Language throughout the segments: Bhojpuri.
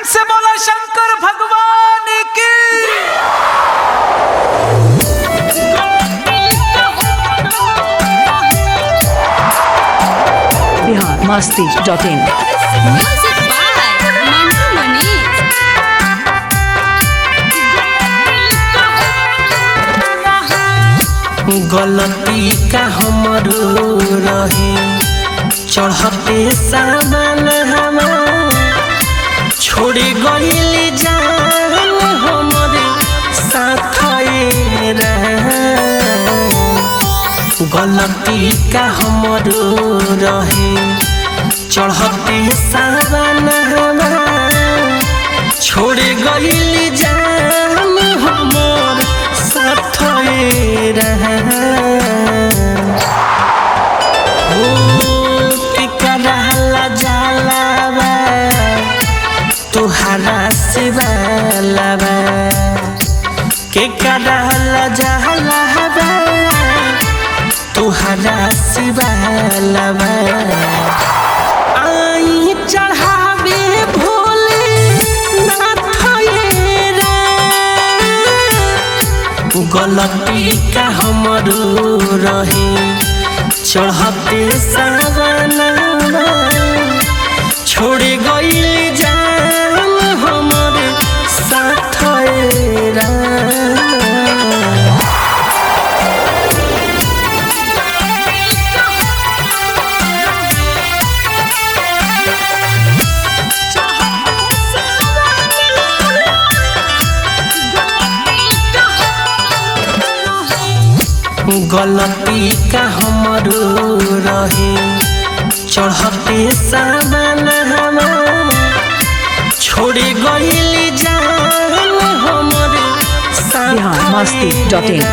से बोला शंकर भगवान की। biharmasti.in Music by Mantu Manish. गलती का हमरो रहे चढ़ते सामान हमार छोड़ गइली जान हमरे साथ गलती का हमरो रहे चढ़ते सामान हमार छोड़ गइली जान हमर साथ तुहरा से बालाबा के करहला जहलाबा तुहरा से बालाबा आई चढ़ावे भोले नाथ गलती का हमरो रहे चढ़ते सावन छोड़ गइली जान हमरे साथ गलती का हमरो रहे चढ़ते सावन हमार छोड़ गइली जान हमरे biharmasti.in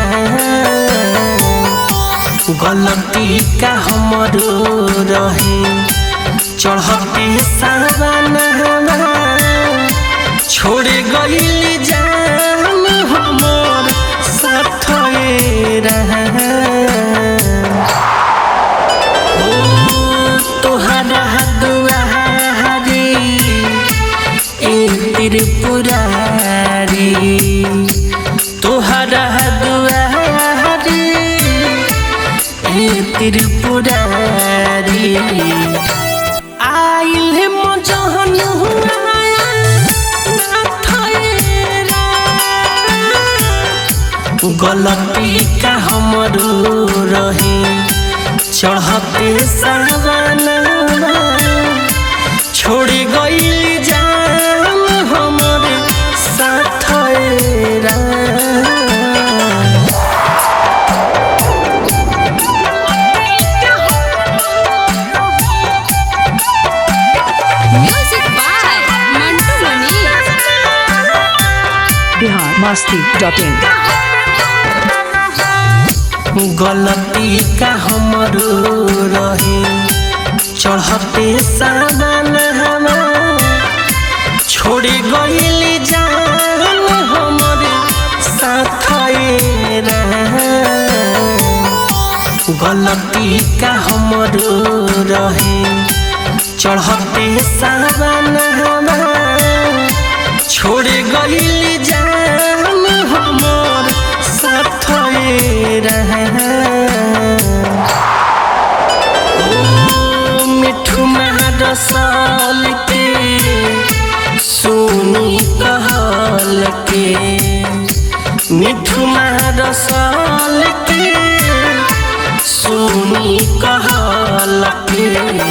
गलती का हमरो रहे चढ़ते सावन हमार छोड़ गइली जान हमर साथ तोहरा दुआरी ए त्रिपुरारी तोहरा दुआरी ए त्रिपुरारी आइल मजहन गलती का हमरो रहे चढ़ते सावन छोड़ गइली जान हमरे साथ Music by Mantu Manish. biharmasti.in गलती का हमरो रहे चढ़ते सावन हमार छोड़ गइली जान हमरे साथ गलती का हमरो रहे चढ़ते सावन हमार छोड़ गइली जान हमर साथ मिठू महारसल के सुनी कहल के मिठू महारसल के सुनी कहल के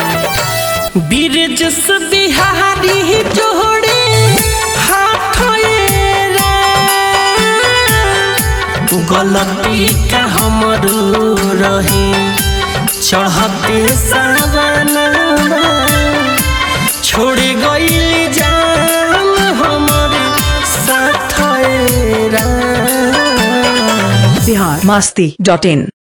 बिरजस बिहारी जोड़े हाथ गलती का हमरो रहे चढ़ते सावन छोड़ गइली जान हमरे साथ biharmasti.in